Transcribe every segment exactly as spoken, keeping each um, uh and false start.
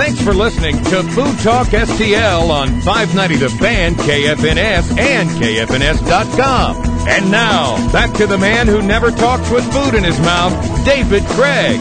Thanks for listening to Food Talk S T L on five ninety The Fan, K F N S, and K F N S dot com. And now, back to the man who never talks with food in his mouth, David Craig.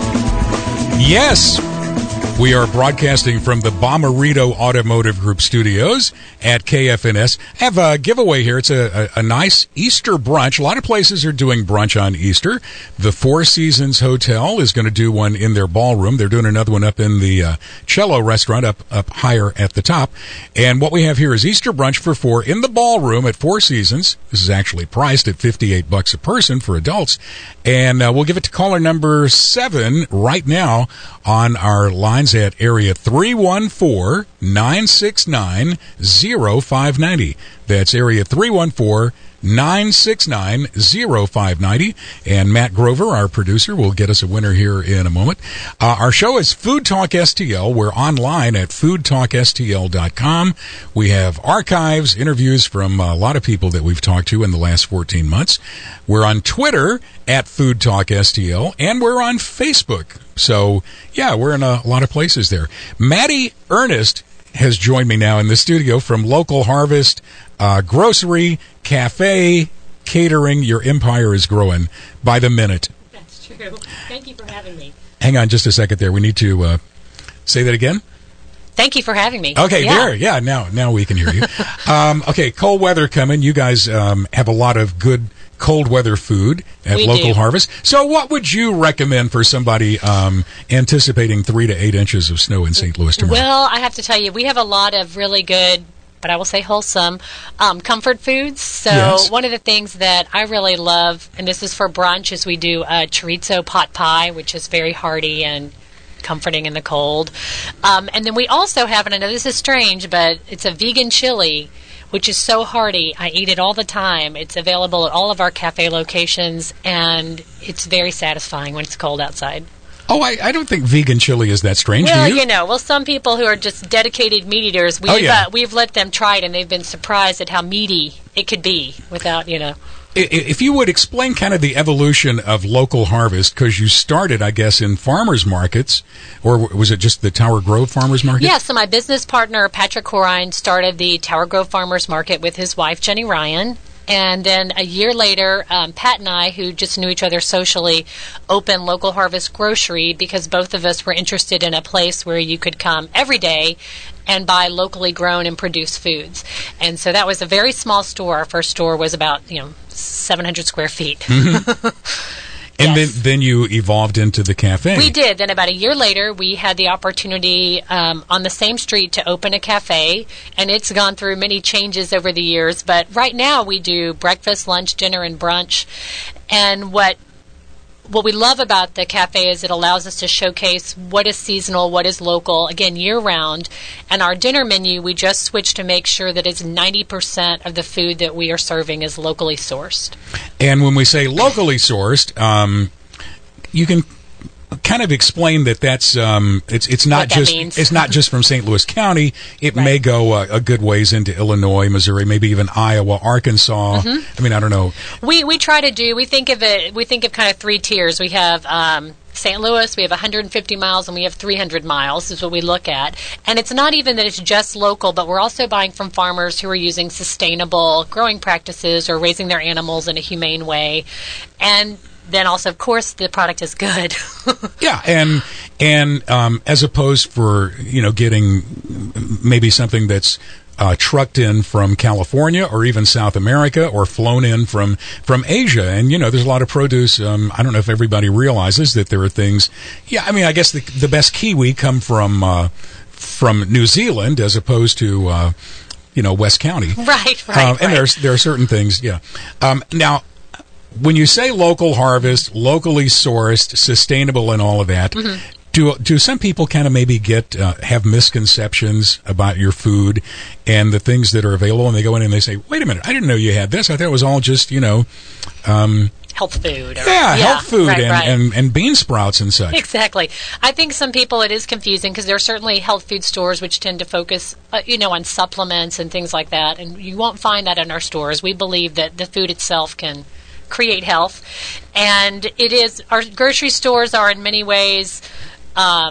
Yes, we are broadcasting from the Bommarito Automotive Group studios at K F N S. I have a giveaway here. It's a, a, a nice Easter brunch. A lot of places are doing brunch on Easter. The Four Seasons Hotel is going to do one in their ballroom. They're doing another one up in the uh, Cello restaurant up, up higher at the top. And what we have here is Easter brunch for four in the ballroom at Four Seasons. This is actually priced at fifty-eight bucks a person for adults. And uh, we'll give it to caller number seven right now on our lines at area three one four, nine six nine, zero five nine zero. That's area three one four, nine six nine, zero five nine zero. And Matt Grover, our producer, will get us a winner here in a moment. Uh, our show is Food Talk S T L. We're online at food talk S T L dot com. We have archives, interviews from a lot of people that we've talked to in the last fourteen months. We're on Twitter at Food Talk S T L, and we're on Facebook. So, yeah, we're in a lot of places there. Maddie Ernest has joined me now in the studio from Local Harvest, uh, grocery, cafe, catering. Your empire is growing by the minute. That's true. Thank you for having me. Hang on just a second there. We need to uh, say that again. Thank you for having me. Okay, yeah. there. Yeah, now now we can hear you. um, okay, cold weather coming. You guys um, have a lot of good cold weather food at we Local do. Harvest. So what would you recommend for somebody um, anticipating three to eight inches of snow in Saint Louis tomorrow? Well, I have to tell you, we have a lot of really good, but I will say wholesome, um, comfort foods. So Yes. one of the things that I really love, and this is for brunch, is we do a chorizo pot pie, which is very hearty and comforting in the cold. Um, and then we also have, and I know this is strange, but it's a vegan chili, which is so hearty. I eat it all the time. It's available at all of our cafe locations, and it's very satisfying when it's cold outside. Oh, I, I don't think vegan chili is that strange, Well, do you? you know, well, some people who are just dedicated meat eaters, we've, Oh, yeah. uh, we've let them try it, and they've been surprised at how meaty it could be without, you know. I- If you would explain kind of the evolution of Local Harvest, because you started, I guess, in farmers markets, or was it just the Tower Grove Farmers Market? Yeah, so my business partner, Patrick Horine, started the Tower Grove Farmers Market with his wife, Jenny Ryan. And then a year later, um, Pat and I, who just knew each other socially, opened Local Harvest Grocery because both of us were interested in a place where you could come every day and buy locally grown and produced foods. And so that was a very small store. Our first store was about, you know, seven hundred square feet. Mm-hmm. And Yes. then, then you evolved into the cafe. We did. Then about a year later, we had the opportunity um, on the same street to open a cafe, and it's gone through many changes over the years. But right now, we do breakfast, lunch, dinner, and brunch. And what what we love about the cafe is it allows us to showcase what is seasonal, what is local, again, year-round. And our dinner menu, we just switched to make sure that it's ninety percent of the food that we are serving is locally sourced. And when we say locally sourced, um, you can kind of explain that that's um, it's it's not What that just means. it's not just from Saint Louis County. It Right. may go uh, a good ways into Illinois, Missouri, maybe even Iowa, Arkansas. Mm-hmm. I mean, I don't know. We we try to do. We think of it. We think of kind of three tiers. We have um, Saint Louis. We have one hundred fifty miles, and we have three hundred miles. Is what we look at. And it's not even that it's just local, but we're also buying from farmers who are using sustainable growing practices or raising their animals in a humane way. And then also, of course, the product is good. Yeah, and and um, as opposed for you know getting maybe something that's uh, trucked in from California or even South America or flown in from from Asia, and you know there's a lot of produce. Um, I don't know if everybody realizes that there are things. Yeah, I mean I guess the the best kiwi come from uh, from New Zealand as opposed to uh, you know West County. right, right, Um, and right. there's there are certain things. Yeah. Um, now. When you say local harvest, locally sourced, sustainable, and all of that, Mm-hmm. do do some people kind of maybe get uh, have misconceptions about your food and the things that are available, and they go in and they say, "Wait a minute, I didn't know you had this. I thought it was all just you know, um, health food. Or, yeah, health food right, and, right. and and bean sprouts and such." Exactly. I think some people it is confusing because there are certainly health food stores which tend to focus, uh, you know, on supplements and things like that, and you won't find that in our stores. We believe that the food itself can create health, and it is our grocery stores are in many ways um,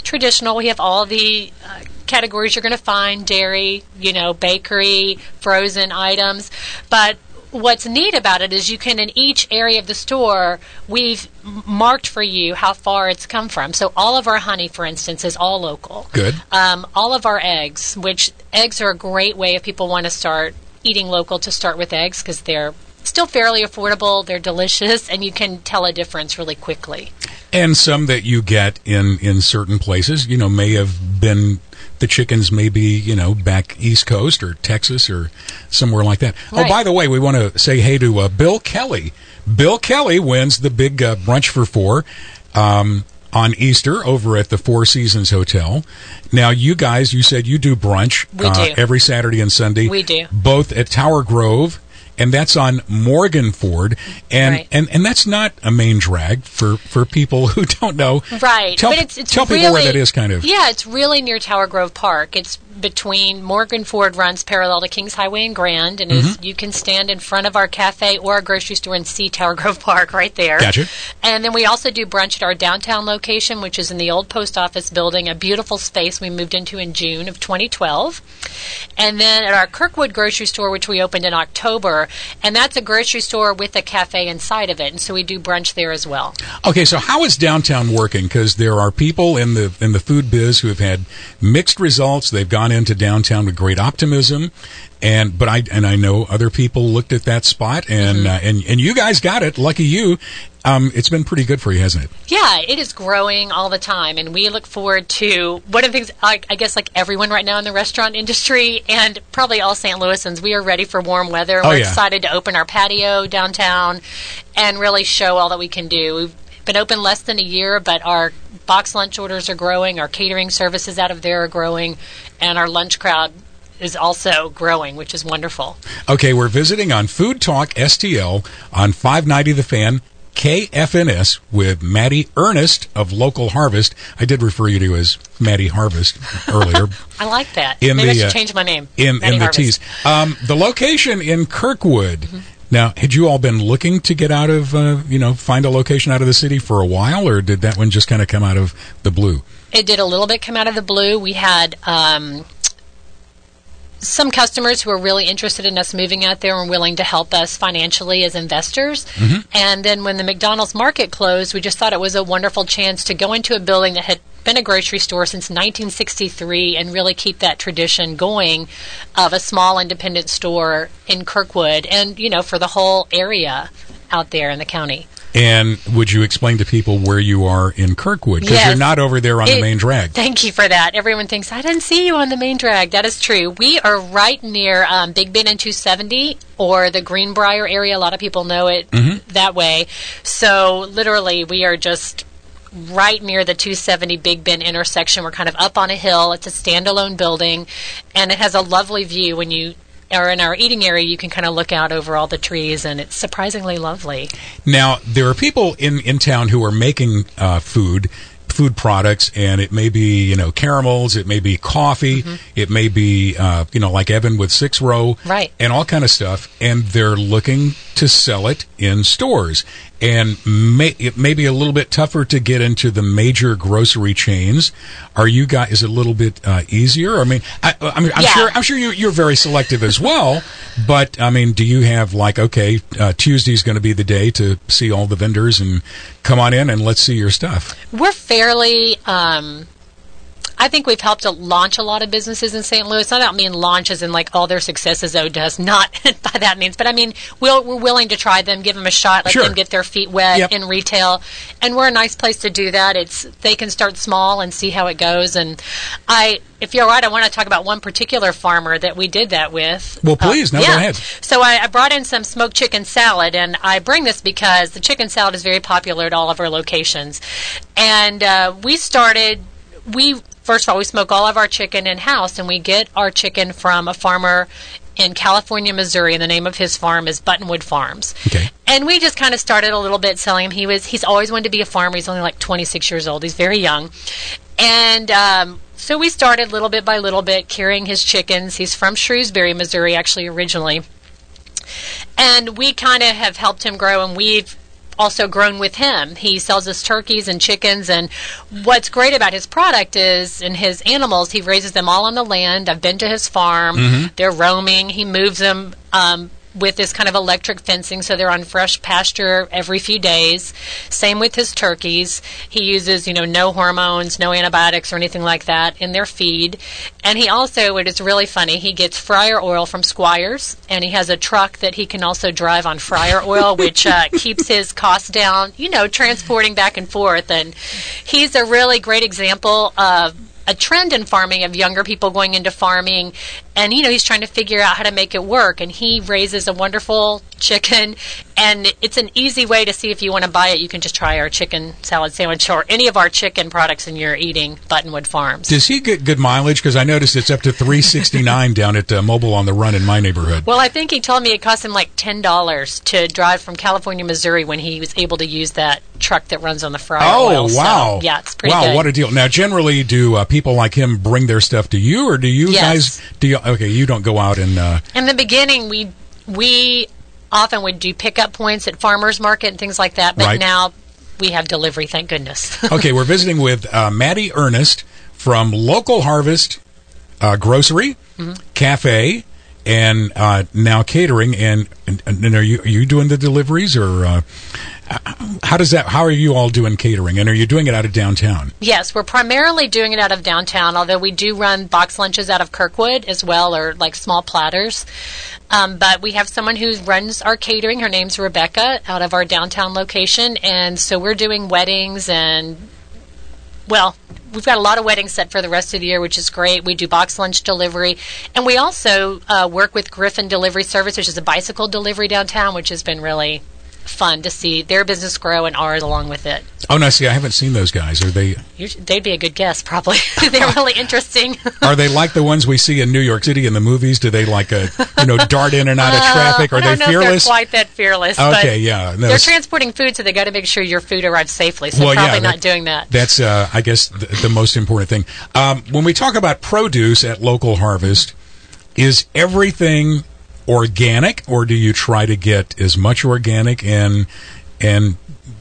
traditional. We have all the uh, categories you're going to find: dairy, you know, bakery, frozen items. But what's neat about it is you can, in each area of the store, we've marked for you how far it's come from. So all of our honey, for instance, is all local. Good. Um, all of our eggs, which eggs are a great way if people want to start eating local, to start with eggs because they're still fairly affordable, they're delicious, and you can tell a difference really quickly. And some that you get in, in certain places, you know, may have been, the chickens may be, you know, back East Coast or Texas or somewhere like that. Right. Oh, by the way, we want to say hey to uh, Bill Kelly. Bill Kelly wins the big uh, brunch for four um, on Easter over at the Four Seasons Hotel. Now, you guys, you said you do brunch We uh, do. every Saturday and Sunday. We do. Both at Tower Grove, and that's on Morgan Ford, and, Right. and and that's not a main drag for, for people who don't know. Right. Tell, but it's, it's tell really, people where that is, kind of. Yeah, it's really near Tower Grove Park. It's between Morgan Ford, runs parallel to Kings Highway and Grand, and Mm-hmm. is, you can stand in front of our cafe or our grocery store and see Tower Grove Park right there. Gotcha. And then we also do brunch at our downtown location, which is in the old post office building, a beautiful space we moved into in June of twenty twelve. And then at our Kirkwood grocery store, which we opened in October, and that's a grocery store with a cafe inside of it, and so we do brunch there as well. Okay, so how is downtown working? Because there are people in the in the food biz who have had mixed results. They've gone into downtown with great optimism, and but I and I know other people looked at that spot, and Mm-hmm. uh, and and you guys got it. Lucky you. Um, it's been pretty good for you, hasn't it? Yeah, it is growing all the time, and we look forward to one of the things. I, I guess, like everyone right now in the restaurant industry, and probably all Saint Louisans, we are ready for warm weather. Oh, We're yeah. excited to open our patio downtown and really show all that we can do. We've been open less than a year, but our box lunch orders are growing, our catering services out of there are growing, and our lunch crowd is also growing, which is wonderful. Okay, we're visiting on Food Talk S T L on five ninety The Fan, K F N S, with Maddie Ernest of Local Harvest. I did refer you to as Maddie Harvest earlier. I like that. In Maybe the, I uh, should change my name. in, Maddie in the Harvest. tease. Um, the location in Kirkwood. Mm-hmm. Now, had you all been looking to get out of, uh, you know, find a location out of the city for a while, or did that one just kind of come out of the blue? It did a little bit come out of the blue. We had um, some customers who were really interested in us moving out there and willing to help us financially as investors. Mm-hmm. And then when the McDonald's market closed, we just thought it was a wonderful chance to go into a building that had been a grocery store since nineteen sixty-three and really keep that tradition going of a small independent store in Kirkwood and, you know, for the whole area out there in the county. And would you explain to people where you are in Kirkwood? Because Yes. you're not over there on the It- main drag. Thank you for that. Everyone thinks, I didn't see you on the main drag. That is true. We are right near um, Big Bend and two seventy, or the Greenbrier area. A lot of people know it that way. So literally, we are just right near the two seventy Big Bend intersection. We're kind of up on a hill. It's a standalone building, and it has a lovely view. When you are in our eating area, you can kind of look out over all the trees, and it's surprisingly lovely. Now, there are people in, in town who are making uh, food, food products, and it may be, you know, caramels, it may be coffee, it may be, uh, you know, like Evan with Six Row, Right. and all kind of stuff, and they're looking to sell it in stores. And may, it may be a little bit tougher to get into the major grocery chains. Are you guys? Is it a little bit uh, easier? I mean, I, I mean, I'm Yeah. sure. I'm sure you, you're very selective as well. But I mean, do you have like, okay, uh, Tuesday's going to be the day to see all the vendors and come on in and let's see your stuff? We're fairly, um, I think we've helped to launch a lot of businesses in Saint Louis. I don't mean launch as in like all their successes Ode does, not by that means, but I mean we'll, we're willing to try them, give them a shot, let Sure. them get their feet wet Yep. in retail, and we're a nice place to do that. It's they can start small and see how it goes. And I, if you're all right, I want to talk about one particular farmer that we did that with. Well, please, Uh, no, go yeah. ahead. So I, I brought in some smoked chicken salad, and I bring this because the chicken salad is very popular at all of our locations. And uh, we started, we first of all, we smoke all of our chicken in-house, and we get our chicken from a farmer in California, Missouri, and the name of his farm is Buttonwood Farms. Okay. And we just kind of started a little bit selling him. He was he's always wanted to be a farmer. He's only like twenty-six years old. He's very young. And um, so we started little bit by little bit carrying his chickens. He's from Shrewsbury, Missouri, actually, originally. And we kind of have helped him grow, and we've also grown with him. He sells us turkeys and chickens, and what's great about his product is, in his animals, he raises them all on the land. I've been to his farm. Mm-hmm. They're roaming. He moves them um, with this kind of electric fencing, so they're on fresh pasture every few days. Same with his turkeys. He uses, you know, no hormones, no antibiotics or anything like that in their feed. And he also, it is really funny, he gets fryer oil from Squires, and he has a truck that he can also drive on fryer oil, which uh, keeps his costs down, you know, transporting back and forth. And he's a really great example of a trend in farming of younger people going into farming, and you know he's trying to figure out how to make it work, and he raises a wonderful chicken, and it's an easy way to see if you want to buy it. You can just try our chicken salad sandwich or any of our chicken products and you're eating Buttonwood Farms. Does he get good mileage? Because I noticed it's up to three sixty-nine down at uh, Mobile on the Run in my neighborhood. Well, I think he told me it cost him like ten dollars to drive from California, Missouri when he was able to use that truck that runs on the fryer oh, oil. Oh, wow. So, yeah, it's pretty wow, good. Wow, what a deal. Now, generally, do uh, people like him bring their stuff to you, or do you yes. guys, do you, okay, you don't go out and... Uh, In the beginning, we we often would do pickup points at farmers market and things like that, but right. now we have delivery, thank goodness. Okay, we're visiting with uh, Maddie Ernest from Local Harvest uh, Grocery, mm-hmm. Cafe, and uh, now catering. And, and, and are you are you doing the deliveries, or uh, how does that? How are you all doing catering? And are you doing it out of downtown? Yes, we're primarily doing it out of downtown, although we do run box lunches out of Kirkwood as well, or like small platters. Um, but we have someone who runs our catering. Her name's Rebecca, out of our downtown location, and so we're doing weddings and, well, we've got a lot of weddings set for the rest of the year, which is great. We do box lunch delivery. And we also uh, work with Griffin Delivery Service, which is a bicycle delivery downtown, which has been really fun to see their business grow and ours along with it. Oh, no, see, I haven't seen those guys. Are they... You're, they'd be a good guest, probably. They're really interesting. Are they like the ones we see in New York City in the movies? Do they, like, a, you know, dart in and out of traffic? Are uh, I don't they know fearless? If they're quite that fearless. Okay, but yeah. No, they're transporting food, so they got to make sure your food arrives safely. So well, probably yeah, that, not doing that. That's, uh, I guess, the, the most important thing. Um, when we talk about produce at Local Harvest, is everything organic, or do you try to get as much organic and and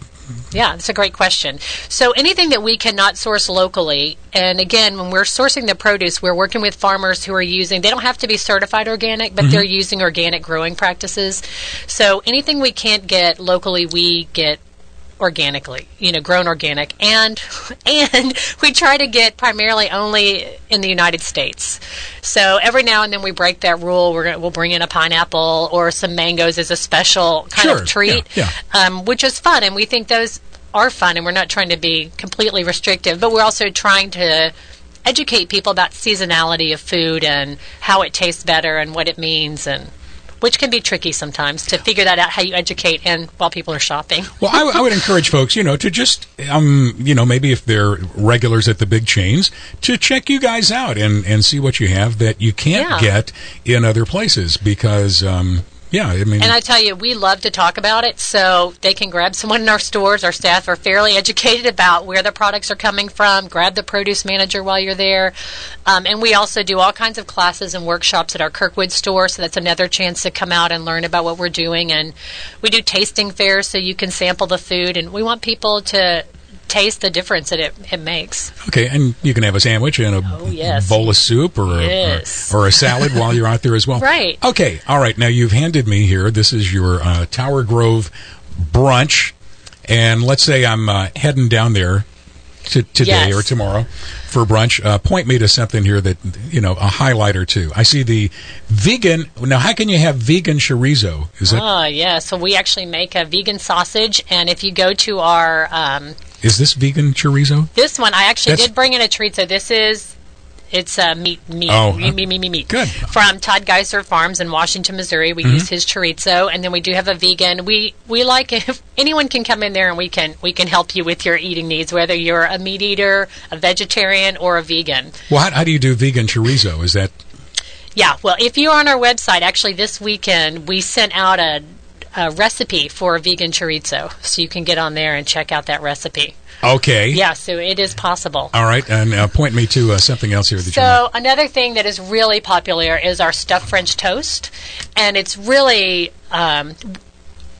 Yeah, that's a great question. So anything that we cannot source locally, and again, when we're sourcing the produce, we're working with farmers who are using, they don't have to be certified organic, but mm-hmm. they're using organic growing practices. So anything we can't get locally, we get organically, you know, grown organic. And and we try to get primarily only in the United States. So every now and then we break that rule. We're gonna, we'll bring in a pineapple or some mangoes as a special kind sure. of treat, yeah, yeah. Um, which is fun. And we think those are fun, and we're not trying to be completely restrictive, but we're also trying to educate people about seasonality of food and how it tastes better and what it means, and which can be tricky sometimes to figure that out, how you educate and while people are shopping. Well, I, w- I would encourage folks, you know, to just, um, you know, maybe if they're regulars at the big chains, to check you guys out and, and see what you have that you can't yeah. get in other places because, um, yeah, I mean... And I tell you, we love to talk about it, so they can grab someone in our stores. Our staff are fairly educated about where the products are coming from. Grab the produce manager while you're there. Um, and we also do all kinds of classes and workshops at our Kirkwood store, so that's another chance to come out and learn about what we're doing. And we do tasting fairs so you can sample the food, and we want people to taste the difference that it, it makes. Okay, and you can have a sandwich and a oh, yes. bowl of soup or, yes. a, or, or a salad while you're out there as well. Right. Okay, all right. Now, you've handed me here, this is your uh, Tower Grove brunch, and let's say I'm uh, heading down there to, today yes. or tomorrow for brunch. Uh, point me to something here that, you know, a highlight or two. I see the vegan. Now, how can you have vegan chorizo? Is that? Oh, yeah. So we actually make a vegan sausage, and if you go to our... Um, Is this vegan chorizo? This one, I actually That's... did bring in a treat. So this is, it's uh, meat, meat, oh, meat, meat, meat, meat, meat. Good. From Todd Geiser Farms in Washington, Missouri. We mm-hmm. use his chorizo, and then we do have a vegan. We we like if anyone can come in there and we can we can help you with your eating needs, whether you're a meat eater, a vegetarian, or a vegan. Well, how, how do you do vegan chorizo? Is that? Yeah. Well, if you're on our website, actually this weekend we sent out a. a recipe for a vegan chorizo, so you can get on there and check out that recipe. Okay. Yeah, so it is possible. All right, and uh, point me to uh, something else here that so you So another thing that is really popular is our stuffed French toast, and it's really... Um,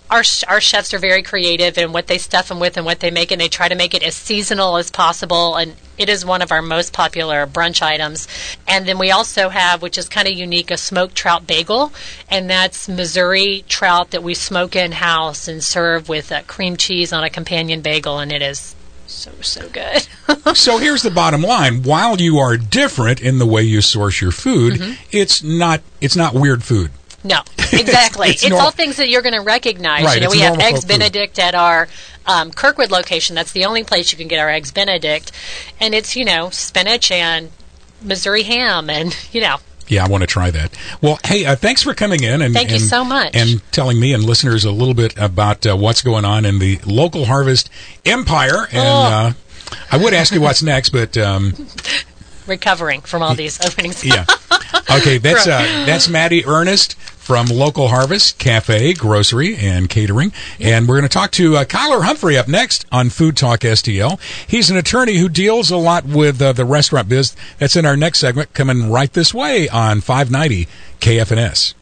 our our chefs are very creative in what they stuff them with and what they make, and they try to make it as seasonal as possible. And it is one of our most popular brunch items. And then we also have, which is kind of unique, a smoked trout bagel, and that's Missouri trout that we smoke in house and serve with uh, cream cheese on a companion bagel, and it is so so good. So here's the bottom line: while you are different in the way you source your food, mm-hmm. it's not it's not weird food. No, exactly. it's it's it's all things that you're going to recognize. Right, you know, it's we have normal Eggs Benedict at our um, Kirkwood location. That's the only place you can get our Eggs Benedict, and it's, you know, spinach and Missouri ham, and you know. Yeah, I want to try that. Well, hey, uh, thanks for coming in and thank and, you so much, and telling me and listeners a little bit about uh, what's going on in the local harvest empire. And oh. uh, I would ask you what's next, but um, recovering from all these openings. Yeah. Okay, that's uh, that's Maddie Ernest from Local Harvest Cafe, Grocery, and Catering. And we're going to talk to uh, Kyler Humphrey up next on Food Talk S T L. He's an attorney who deals a lot with uh, the restaurant biz. That's in our next segment, coming right this way on five ninety K F N S.